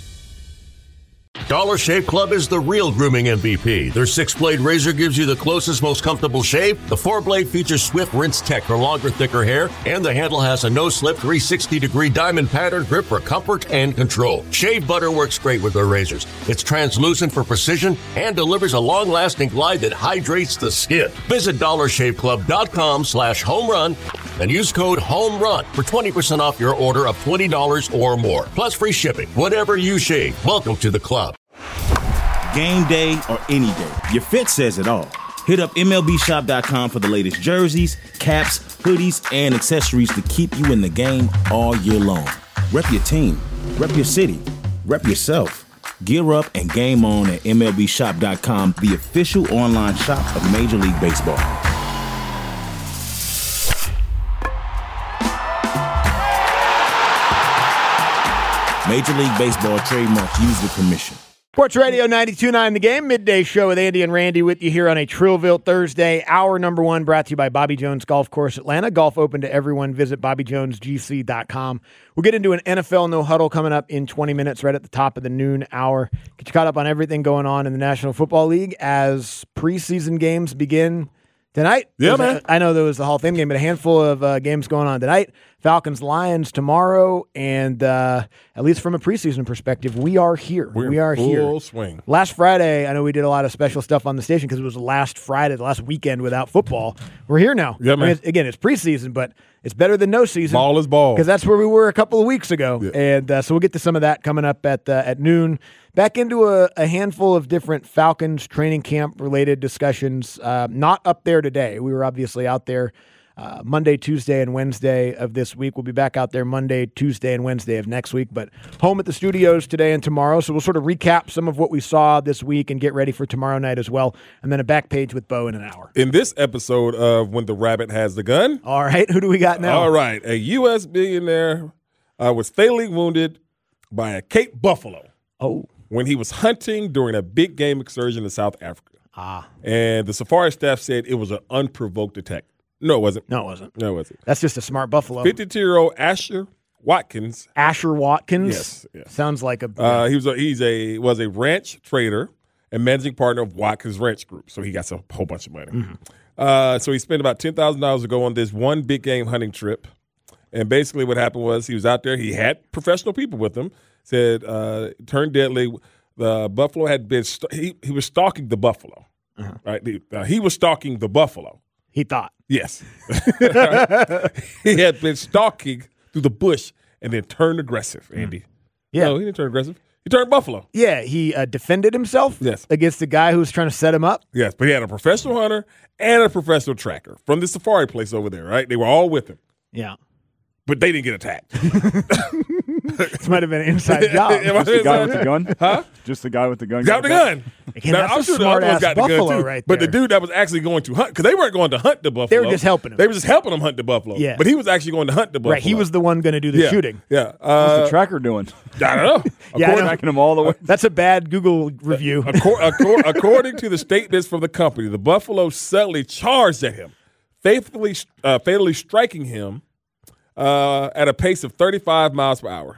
Dollar Shave Club is the real grooming M V P. Their six-blade razor gives you the closest, most comfortable shave. The four-blade features Swift Rinse Tech for longer, thicker hair. And the handle has a no-slip three hundred sixty degree diamond pattern grip for comfort and control. Shave butter works great with their razors. It's translucent for precision and delivers a long-lasting glide that hydrates the skin. Visit dollar shave club dot com slash home run and use code HOMERUN for twenty percent off your order of twenty dollars or more. Plus free shipping. Whatever you shave, welcome to the club. Game day or any day, your fit says it all. Hit up M L B shop dot com for the latest jerseys, caps, hoodies, and accessories to keep you in the game all year long. Rep your team, rep your city, rep yourself. Gear up and game on at M L B shop dot com, the official online shop of Major League Baseball. Major League Baseball trademark used with permission. Sports Radio ninety-two point nine The Game, midday show with Andy and Randy with you here on a Trillville Thursday. Hour number one brought to you by Bobby Jones Golf Course Atlanta. Golf open to everyone. Visit bobby jones g c dot com. We'll get into an N F L no huddle coming up in twenty minutes right at the top of the noon hour. Get you caught up on everything going on in the National Football League as preseason games begin tonight. Yeah, man. A, I know there was the Hall of Fame game, but a handful of uh, games going on tonight. Falcons, Lions tomorrow, and uh, at least from a preseason perspective, we are here. We're we are full here. swing. Last Friday, I know we did a lot of special stuff on the station because it was the last Friday, the last weekend without football. We're here now. Yeah, man. I mean, it's, again, it's preseason, but it's better than no season. Ball is ball. Because that's where we were a couple of weeks ago. Yeah. And uh, so we'll get to some of that coming up at uh, at noon. Back into a, a handful of different Falcons training camp-related discussions. Uh, not up there today. We were obviously out there Uh, Monday, Tuesday, and Wednesday of this week. We'll be back out there Monday, Tuesday, and Wednesday of next week, but home at the studios today and tomorrow. So we'll sort of recap some of what we saw this week and get ready for tomorrow night as well. And then a back page with Bo in an hour. In this episode of When the Rabbit Has the Gun. All right. Who do we got now? All right. A U S billionaire uh, was fatally wounded by a Cape buffalo. Oh. When he was hunting during a big game excursion in South Africa. Ah. And the safari staff said it was an unprovoked attack. No, it wasn't. No, it wasn't. No, it wasn't. That's just a smart buffalo. fifty-two-year-old Asher Watkins. Asher Watkins? Yes. yes. Sounds like a... Uh, he was a, he's a was a ranch trader and managing partner of Watkins Ranch Group. So he got a whole bunch of money. Mm-hmm. Uh, so he spent about ten thousand dollars to go on this one big game hunting trip. And basically what happened was he was out there. He had professional people with him. Said, uh, turned deadly. The buffalo had been, st- he, he was stalking the buffalo. Uh-huh. Right? Uh, he was stalking the buffalo. He thought. Yes. He had been stalking through the bush and then turned aggressive, Andy. Yeah. No, he didn't turn aggressive. He turned buffalo. Yeah, he uh, defended himself yes. against the guy who was trying to set him up. Yes, but he had a professional hunter and a professional tracker from the safari place over there, right? They were all with him. Yeah. But they didn't get attacked. This might have been an inside job. Just the guy with the gun? Huh? Just the guy with the gun. Got the gun. Again, Now, that's I'm a sure the other ones smart-ass got the gun buffalo too. right But the there. dude that was actually going to hunt, because they weren't going to hunt the buffalo. They were just helping him. They were just helping him hunt the buffalo. Yeah. But he was actually going to hunt the buffalo. Right, he was the one going to do the yeah. shooting. Yeah. What's Uh, the tracker doing? I don't know. Yeah, I know. Tracking him all the way. That's a bad Google review. Accor- accor- according to the statements from the company, the buffalo suddenly charged at him, faithfully, uh, fatally striking him uh, at a pace of thirty-five miles per hour.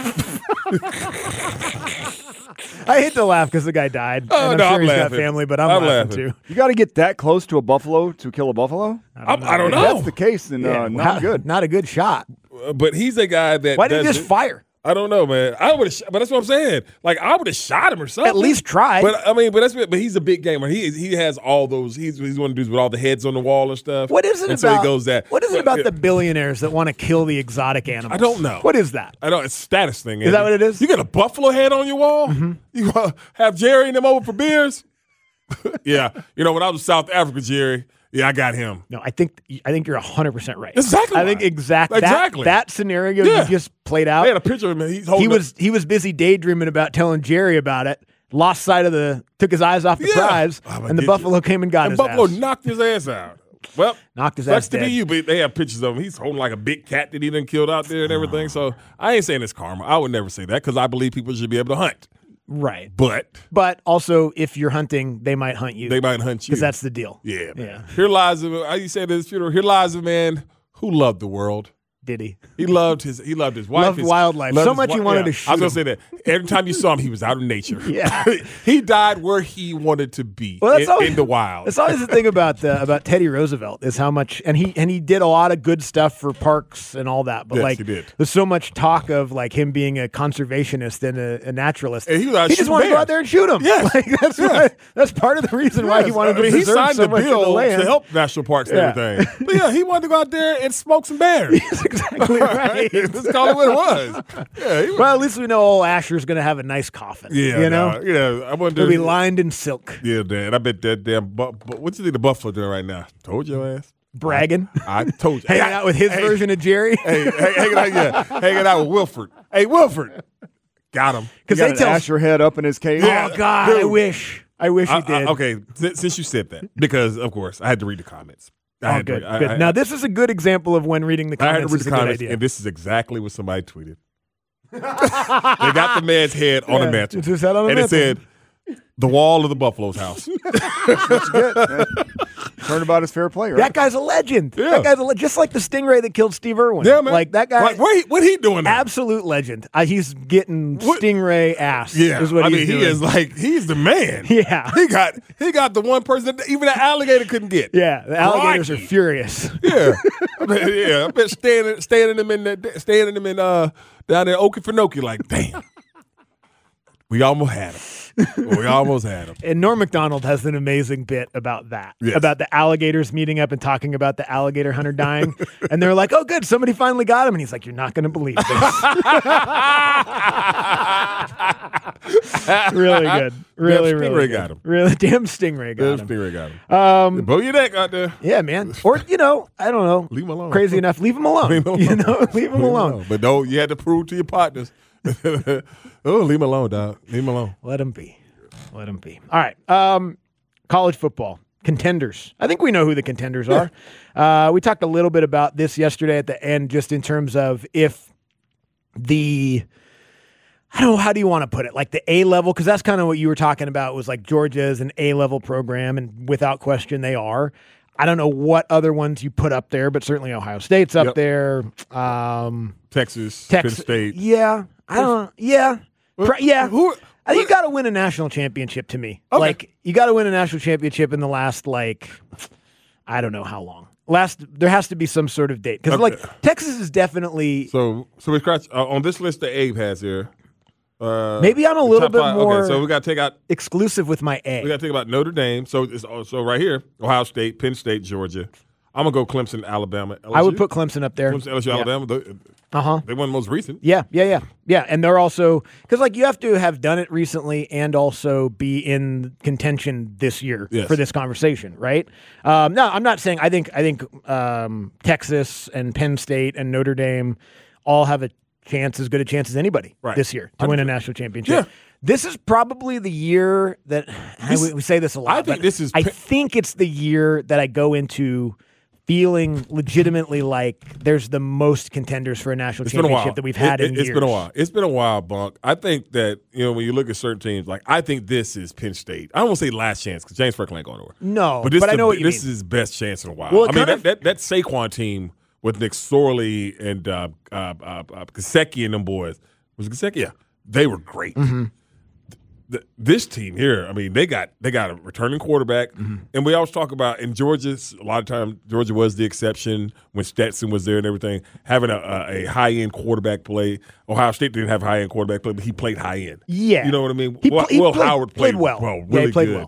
I hate to laugh because the guy died. Oh, and I'm no, sure I'm he's got laughing. family, but I'm, I'm laughing, laughing. too. You got to get that close to a buffalo to kill a buffalo? I don't know. I don't If know. that's the case, then Yeah, uh, not how- good. Not a good shot. Uh, but he's a guy that. Why didn't he does just it. fire? I don't know, man. I would have, but that's what I'm saying. Like I would have shot him or something. At least try. But I mean, but that's but he's a big gamer. He he has all those. He's he's one of the dudes with all the heads on the wall and stuff. What is it and about? So he goes that. What is it but, about yeah, the billionaires that want to kill the exotic animals? I don't know. What is that? I don't. It's a status thing. Is that Andy. what it is? You got a buffalo head on your wall. Mm-hmm. You uh, have Jerry and them over for beers. Yeah, you know when I was in South Africa, Jerry. Yeah, I got him. No, I think I think you're one hundred percent right. Exactly I think right. exact, Exactly. that, that scenario Yeah. you just played out. I had a picture of him. He's holding He was up- he was busy daydreaming about telling Jerry about it. Lost sight of the took his eyes off the Yeah. prize, Oh, but and the did buffalo you? came and got and his Buffalo ass. knocked his ass out. Well, Knocked his sucks ass to be dead. you, but they have pictures of him. He's holding like a big cat that he done killed out there and everything. So I ain't saying it's karma. I would never say that because I believe people should be able to hunt. Right. But But also, if you're hunting, they might hunt you. they might hunt you because that's the deal. yeah, man. Yeah. Here lies a, how you say this funeral. Here lies a man who loved the world. Did he? He loved his. He loved his wife. Loved his- wildlife. loved So his much he wi- wanted yeah. to shoot I was gonna him. say that every time you saw him, he was out in nature. Yeah. He died where he wanted to be. Well, that's in, always, in the wild. That's always the thing about the, about Teddy Roosevelt is how much, and he and he did a lot of good stuff for parks and all that. But Yes, like, he did. there's so much talk of like him being a conservationist and a, a naturalist. And he was out just shooting wanted to go bears. out there and shoot him. Yes. like, that's Yes. why, that's part of the reason why he Yes. wanted I mean, to he preserve signed so the much of the bill land. to help national parks and Yeah. everything. But yeah, he wanted to go out there and smoke some bears. That's exactly right. Let's call it what it was. Yeah, he was. Well, at least we know old Asher's going to have a nice coffin. Yeah, you know, no, yeah. I wonder. it'll be lined in silk. Yeah, Dan. I bet that damn. Bu- bu- what you think the Buffalo doing right now? Told your ass. Bragging, I told you. hanging Hey, out with his hey, version of Jerry. Hey, hey, hanging out, yeah, hanging out with Wilford. Hey, Wilford, got him. Because Got they an tell. Asher head up in his cage. Yeah. Oh God, I Dude. wish. I wish he I- did. I- okay, since, since you said that, because of course I had to read the comments. I Oh, had to good. read- I- good. I- now, this is a good example of when reading the I had comments to read is the a good comments, idea. and this is exactly what somebody tweeted. They got the man's head on Yeah, a mantle, it's his head on a and mantle. it said, "The wall of the Buffalo's house." Turn about his fair play, right? That guy's a legend. Yeah. That guy's a le- just like the stingray that killed Steve Irwin. Yeah, man. Like that guy. Like, what he, what he doing? Now? absolute legend. Uh, he's getting What- stingray ass. Yeah, is what I he's mean, doing. he is like he's the man. Yeah. he got he got the one person that even the alligator couldn't get. Yeah, the alligators Crikey. are furious. Yeah, I mean, yeah. I bet standing standing them in the, standing them in uh down there Okefenokee like damn, we almost had him. We almost had him. And Norm Macdonald has an amazing bit about that, Yes. about the alligators meeting up and talking about the alligator hunter dying. And they're like, oh, good, somebody finally got him. And he's like, you're not going to believe this. really good. Really, Damn really Stingray good. got him. Really, damn Stingray got Damn him. Stingray got him. Um, Blow your neck out there. yeah, man. Or, you know, I don't know. Leave him alone. Crazy enough, leave him alone. Leave him You alone. know, leave him alone. But no, you had to prove to your partners. Oh, leave him alone, dog. Leave him alone. Let him be. Let him be. All right. Um, college football contenders. I think we know who the contenders are. Uh, we talked a little bit about this yesterday at the end, just in terms of if the, I don't know, how do you want to put it? Like the A level, because that's kind of what you were talking about was like Georgia is an A level program, and without question they are. I don't know what other ones you put up there, but certainly Ohio State's up Yep. there. Um, Texas, Texas, Penn State. Yeah. I don't, yeah. Pro- yeah. Who? I think you got to win a national championship to me. Okay. Like, you got to win a national championship in the last, like, I don't know how long. Last, there has to be some sort of date. Because, Okay. like, Texas is definitely, So, so we scratch uh, on this list that Abe has here. Uh, maybe I'm a the little top bit five- more Okay, so we got to take out. exclusive with my We A. got to take about Notre Dame. So it's oh, so right here: Ohio State, Penn State, Georgia. I'm gonna go Clemson, Alabama. L S U. I would put Clemson up there. Clemson, L S U, Yeah. Alabama. They, Uh-huh. they won most recent. Yeah, yeah, yeah. Yeah, and they're also, because, like, you have to have done it recently and also be in contention this year Yes. for this conversation, right? Um, no, I'm not saying, I think I think um, Texas and Penn State and Notre Dame all have a chance, as good a chance as anybody Right. this year to one hundred win a percent. national championship. Yeah. This is probably the year that This- we, we say this a lot. I think but this is I pi- think it's the year that I go into feeling legitimately like there's the most contenders for a national It's been a while. championship that we've had It- in it, It's years. been a while. It's been a while, Bunk. I think that, you know, when you look at certain teams, like I think this is Penn State. I don't want to say last chance because James Franklin ain't going nowhere. No, but, this but I the- know what you this mean. is his best chance in a while. Well, it I mean, kind that, of- that that Saquon team with Nick Sorley and uh, uh, uh, uh, Gesicki and them boys was it Gesicki? Yeah, they were great. Mm-hmm. Th- This team here, I mean, they got they got a returning quarterback, Mm-hmm. and we always talk about in Georgia's. A lot of times, Georgia was the exception when Stetson was there and everything. Having a, a, a high end quarterback play. Ohio State didn't have high end quarterback play, but he played high end. Yeah. You know what I mean? He Will, pl- he Will played- Howard played played, well. well, Yeah, really he played good. well.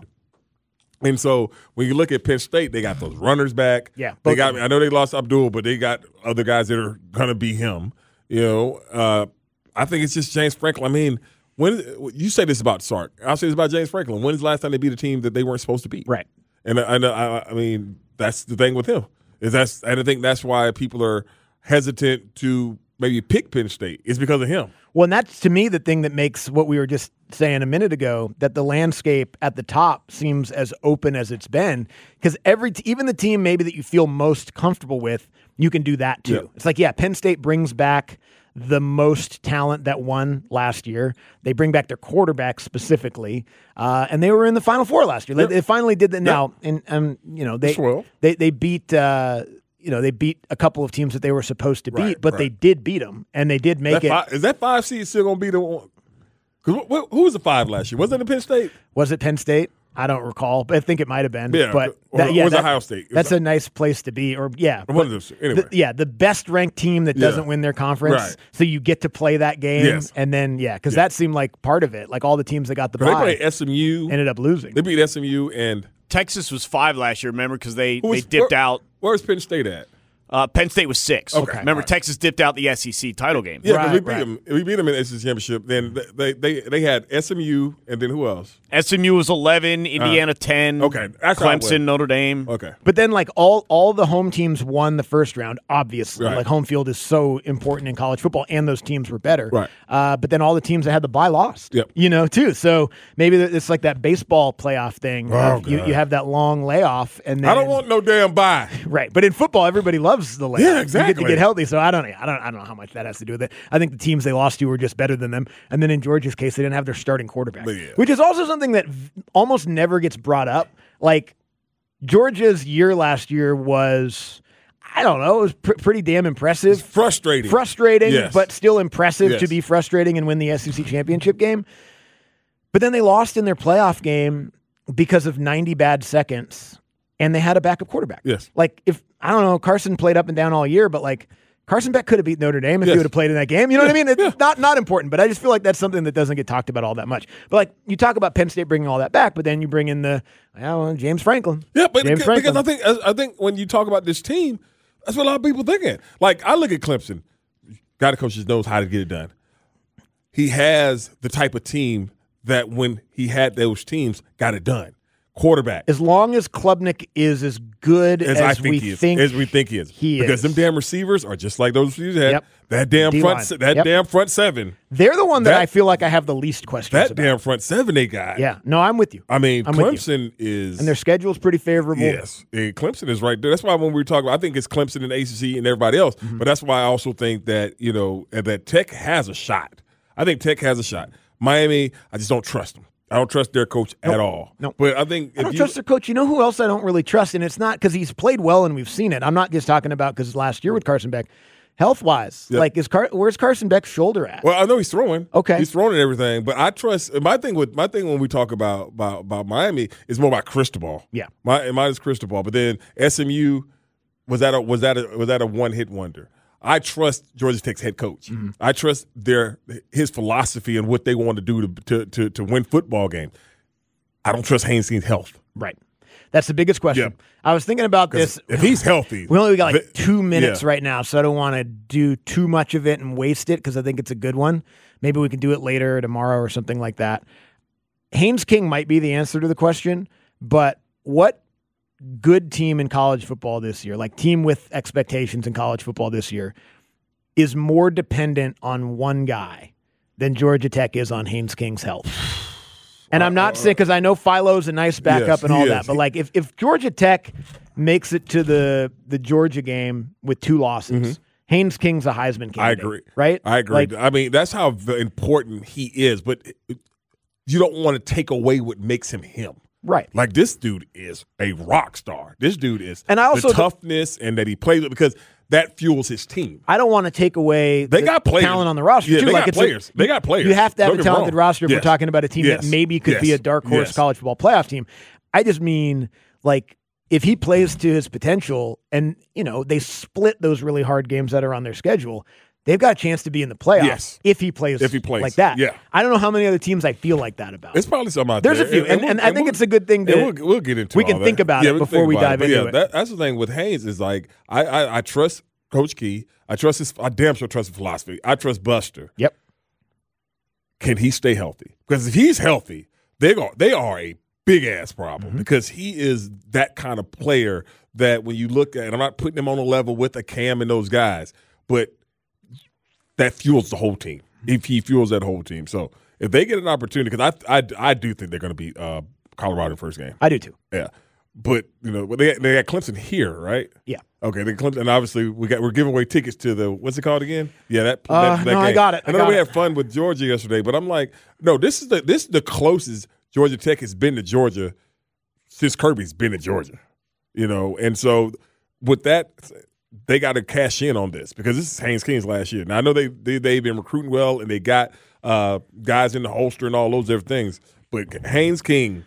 And so when you look at Penn State, they got those runners back. Yeah, they both got. of them. I know they lost Abdul, but they got other guys that are gonna be him. You know, uh, I think it's just James Franklin. I mean, when you say this about Sark, I'll say this about James Franklin. When's the last time they beat a team that they weren't supposed to beat? Right. And I, I, I mean, that's the thing with him. Is that's and I think that's why people are hesitant to maybe pick Penn State. It's because of him. Well, and that's to me the thing that makes what we were just saying a minute ago, that the landscape at the top seems as open as it's been, because every t- even the team maybe that you feel most comfortable with, you can do that too. Yeah. It's like, yeah, Penn State brings back the most talent that won last year. They bring back their quarterback specifically, uh, and they were in the Final Four last year. They, Yep. they finally did that now, and um, you know they Swell. they they beat. Uh, you know, they beat a couple of teams that they were supposed to beat, Right, but they right. did beat them, and they did make That it. five, is that five seed still gonna be the one? Because who was the five last year? Wasn't it Penn State? Was it Penn State? I don't recall, but I think it might have been. Yeah, but or- that, or yeah, was it that- Ohio State? It was That's a nice place to be. Or yeah, One of those. Anyway, the, yeah, the best ranked team that Yeah. doesn't win their conference, Right. so you get to play that game, Yes. and then yeah, because Yeah. that seemed like part of it. Like all the teams that got the they bye played S M U. ended up losing. They beat S M U and Texas was five last year, remember, because they, who they was- dipped where- out. Where's Penn State at? Uh, Penn State was six. Okay. Remember, Right. Texas dipped out the S E C title game. Yeah, because Right, we beat right. them. We beat them in the S E C championship. Then they they they had S M U and then who else? S M U was eleven, Indiana ten, Uh, okay, that's how it Clemson, went. Notre Dame. Okay, But then, like all all the home teams won the first round. Obviously, Right. like home field is so important in college football, and those teams were better. Right. Uh, but then all the teams that had the bye lost. Yep. You know, too. So maybe it's like that baseball playoff thing. Oh, of you, God. you have that long layoff, and then I don't want no damn bye. right. But in football, everybody loves the layoff. Yeah, exactly. You get to get healthy. So I don't, I don't, I don't know how much that has to do with it. I think the teams they lost to were just better than them. And then in Georgia's case, they didn't have their starting quarterback, But yeah. which is also something that v- almost never gets brought up. Like Georgia's year last year was, I don't know, it was pr- pretty damn impressive. Frustrating. Frustrating, Yes. but still impressive to Yes. be frustrating and win the S E C championship game. But then they lost in their playoff game because of ninety bad seconds, and they had a backup quarterback. Yes. Like, if, I don't know, Carson played up and down all year, but like, Carson Beck could have beat Notre Dame if Yes. he would have played in that game. You know what I Yeah, mean? It's yeah. not not important, but I just feel like that's something that doesn't get talked about all that much. But like, you talk about Penn State bringing all that back, but then you bring in the, well, James Franklin. Yeah, but James because, Franklin. I think I think when you talk about this team, that's what a lot of people thinking. Like I look at Clemson, guy that coach just knows how to get it done. He has the type of team that when he had those teams, got it done. Quarterback, As long as Klubnik is as good as, as, I think we he is, think as we think he is, he because is. them damn receivers are just like those receivers had. Yep. That damn D-line. front, se- that Yep. damn front seven, they're the one that, That- I feel like I have the least questions that about. damn front seven they got. Yeah, no, I'm with you. I mean, I'm with Clemson is And their schedule's pretty favorable. Yes, and Clemson is right there. That's why when we talk about, I think it's Clemson and A C C and everybody else. Mm-hmm. But that's why I also think that you know that Tech has a shot. I think Tech has a shot. Miami, I just don't trust them. I don't trust their coach at all. Nope. But I think I if don't you, trust their coach. You know who else I don't really trust? And it's not because he's played well and we've seen it. I'm not just talking about because last year with Carson Beck. Health-wise, Yeah. like, is Car- where's Carson Beck's shoulder at? Well, I know he's throwing. Okay. he's throwing and everything. But I trust. My thing with my thing when we talk about about, about Miami is more about Cristobal. Yeah. my mine is Cristobal. But then S M U was that a was that a was that a one hit wonder? I trust Georgia Tech's head coach. Mm-hmm. I trust their his philosophy and what they want to do to to to, to win football games. I don't trust Hainsey's health. Right. That's the biggest question. Yeah. I was thinking about 'Cause this. if he's healthy, We only got like th- two minutes yeah. right now, so I don't want to do too much of it and waste it because I think it's a good one. Maybe we can do it later, tomorrow, or something like that. Haynes King might be the answer to the question, but what good team in college football this year, like team with expectations in college football this year, is more dependent on one guy than Georgia Tech is on Haynes King's health. And I'm not saying, because I know Philo's a nice backup Yes, and all he that, is. but like if, if Georgia Tech makes it to the the Georgia game with two losses, Haynes King's a Heisman candidate. I agree. Right? I agree. Like, I mean, that's how v- important he is, but it- you don't want to take away what makes him him. right. Like, this dude is a rock star. This dude is And I also- the toughness and that he plays with, because that fuels his team. I don't want to take away They the got players. talent on the roster Yeah, too. they like got it's a- players. They got players. You have to have Don't a get me talented wrong. roster if we're Yes. talking about a team Yes. that maybe could be Yes. a dark horse Yes. college football playoff team. I just mean like if he plays to his potential, and you know they split those really hard games that are on their schedule, they've got a chance to be in the playoffs Yes. if he plays. If he plays. like that. Yeah. I don't know how many other teams I feel like that about. It's probably some out There's there. a few, and, we'll- and I think we'll- it's a good thing to. and we'll, we'll get into we all can that. think about Yeah, it we can before think we about dive But into yeah, it. That, that's the thing with Haynes is like I, I I trust Coach Key. I trust his. I damn sure trust his philosophy. I trust Buster. Yep. Can he stay healthy? Because if he's healthy, they go. They are a big ass problem Mm-hmm. because he is that kind of player that when you look at, and I'm not putting him on a level with a Cam and those guys, but that fuels the whole team. If he fuels that whole team, so if they get an opportunity, because I, I I do think they're going to be uh, Colorado in first game. I do too. Yeah, but you know they they got Clemson here, right? Yeah. Okay, they Clemson, and obviously we got we're giving away tickets to the what's it called again? Yeah, that. Uh, that, that no, I game. got it. I I know got we it. had fun with Georgia yesterday, but I'm like, no, this is the this is the closest Georgia Tech has been to Georgia since Kirby's been to Georgia. You know, and so with that, they got to cash in on this because this is Haynes King's last year. Now I know they, they they've been recruiting well and they got uh, guys in the holster and all those different things, but Haynes King,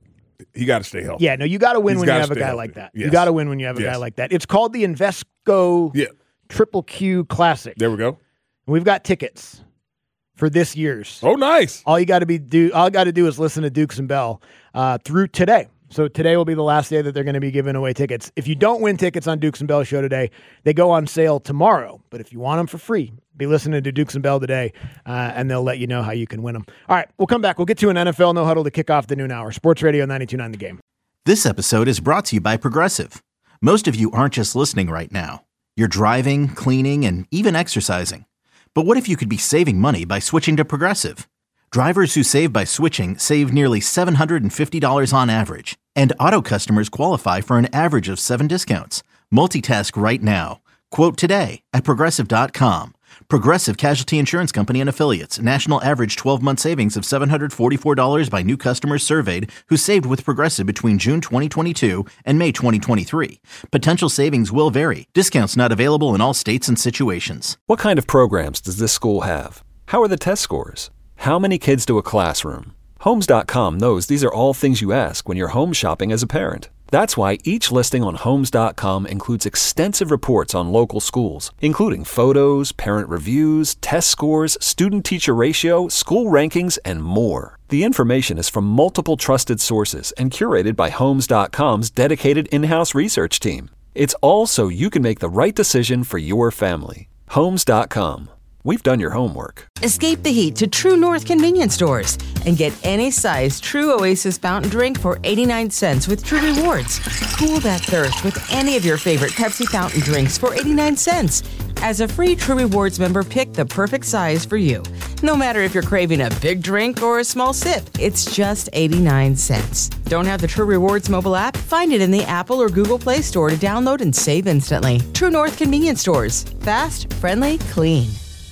he got to stay healthy. Yeah, no, you got to win He's when you gotta have a stay guy healthy. like that. Yes. You got to win when you have a Yes. guy like that. It's called the Invesco Yeah, Triple Q Classic. there we go. We've got tickets for this year's. Oh, nice. All you got to be do all you got to do is listen to Dukes and Bell uh, through today. So today will be the last day that they're going to be giving away tickets. If you don't win tickets on Dukes and Bell show today, they go on sale tomorrow. But if you want them for free, be listening to Dukes and Bell today, uh, and they'll let you know how you can win them. All right, we'll come back. We'll get to an N F L No Huddle to kick off the noon hour. Sports Radio ninety-two point nine The Game. This episode is brought to you by Progressive. Most of you aren't just listening right now. You're driving, cleaning, and even exercising. But what if you could be saving money by switching to Progressive? Drivers who save by switching save nearly seven hundred fifty dollars on average. And auto customers qualify for an average of seven discounts. Multitask right now. Quote today at Progressive dot com. Progressive Casualty Insurance Company and Affiliates. National average twelve-month savings of seven hundred forty-four dollars by new customers surveyed who saved with Progressive between June twenty twenty-two and May twenty twenty-three. Potential savings will vary. Discounts not available in all states and situations. What kind of programs does this school have? How are the test scores? How many kids do a classroom? Homes dot com knows these are all things you ask when you're home shopping as a parent. That's why each listing on Homes dot com includes extensive reports on local schools, including photos, parent reviews, test scores, student-teacher ratio, school rankings, and more. The information is from multiple trusted sources and curated by Homes dot com's dedicated in-house research team. It's all so you can make the right decision for your family. Homes dot com. We've done your homework. Escape the heat to True North convenience stores and get any size True Oasis fountain drink for eighty-nine cents with True Rewards. Cool that thirst with any of your favorite Pepsi fountain drinks for eighty-nine cents. As a free True Rewards member, pick the perfect size for you. No matter if you're craving a big drink or a small sip, it's just eighty-nine cents. Don't have the True Rewards mobile app? Find it in the Apple or Google Play Store to download and save instantly. True North convenience stores. Fast, friendly, clean.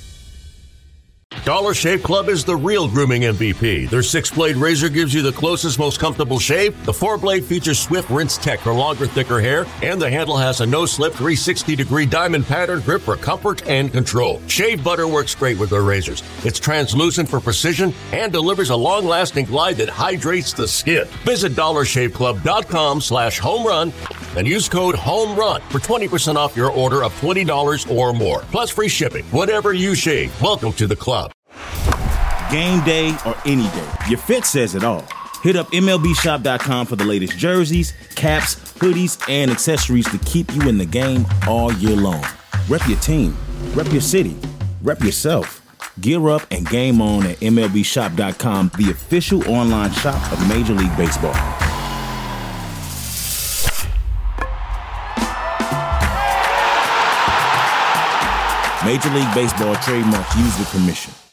Dollar Shave Club is the real grooming M V P. Their six-blade razor gives you the closest, most comfortable shave. The four-blade features Swift Rinse Tech for longer, thicker hair, and the handle has a no-slip three hundred sixty degree diamond pattern grip for comfort and control. Shave butter works great with their razors. It's translucent for precision and delivers a long-lasting glide that hydrates the skin. Visit dollar shave club dot com slash home run and use code HOMERUN for twenty percent off your order of twenty dollars or more. Plus free shipping. Whatever you shave, welcome to the club. Game day or any day, your fit says it all. Hit up M L B shop dot com for the latest jerseys, caps, hoodies, and accessories to keep you in the game all year long. Rep your team, rep your city, rep yourself. Gear up and game on at M L B shop dot com, the official online shop of Major League Baseball. Major League Baseball trademark used with permission.